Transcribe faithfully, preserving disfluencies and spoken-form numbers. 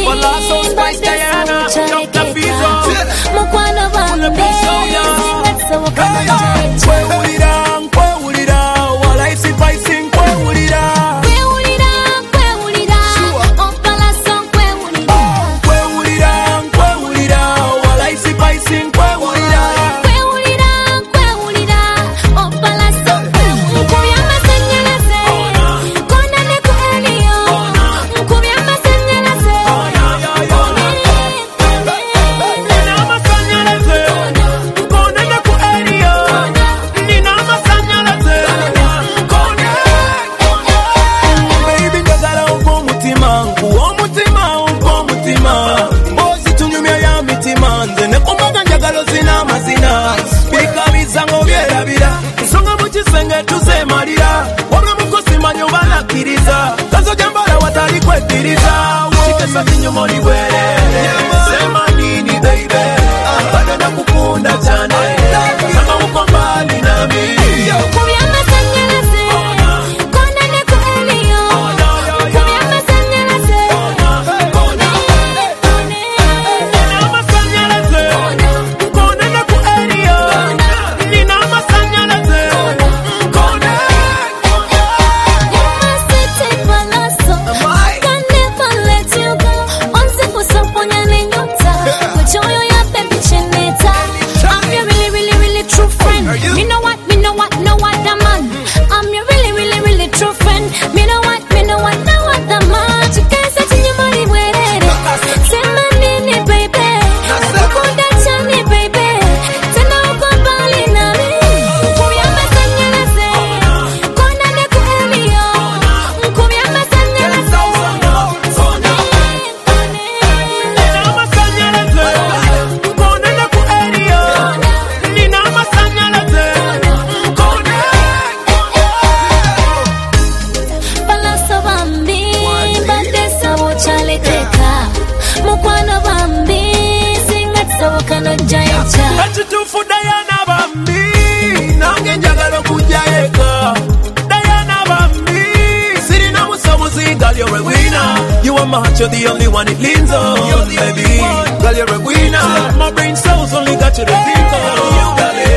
Palazzo Spice Diana, Doctor Fizo, Mukwano bambi Kwe ulira, kwe ulira, wala isi paising kwe ulira. Kwe ulira, kwe ulira, oh Palazzo kwe ulira. Kwe ulira, kwe ulira, wala isi paising kwe ulira. Kwe ulira, kwe ulira, oh Palazzo kwe ulira. Nkubya masanyalaze, kona ne ku Elio. Nkubya masanyalaze, Nina masanyalaze, kone ne ku Elio. Nina masanyalaze, kone. Baby njagala uko mutima, nkuwa mutima, uko mutima. Mbozi tunyumya ya mitima, nze ne kumaga njagalo zina mazina. Bika bizango byerabira, nsonga mu kisenge tuzemalira. Wabula mukosi manyo balakiriza, kazo jambala watali kwekiriza. Kikesa kinyumo ni bwerere, sema nini baby, bado nakukunda cyane, kama uko mbali nami. nkubya masanyalaze, kona ne ku Elio. Nkubya masanyalaze, Nina masanyalaze, kone ne ku Elio. Nina masanyalaze, kone. Me know what, me know what, know what the man. I'm your really, really, really true friend. Me know what, me know what, know what the man. You can't say to your money where it is. Say my name, baby. Ukunda chani, baby. Tena uko mbali nami. Nkubya masanyalaze, kona ne ku Elio. Nkubya masanyalaze, Nina masanyalaze, kone ne ku Elio. Nina masanyalaze, kone. Palazzo bambi, badesa wuchalekeka. Mukwano bambi, singatsa wukano jayecha. Ekituufu Diana bambi, nange njagala okujja eka. Diana bambi, sirina musomuzi, girl you're a winner. You are my heart, you're the only one it leans on, baby. Girl you're a winner. My brain cells only got you to think of. Girl,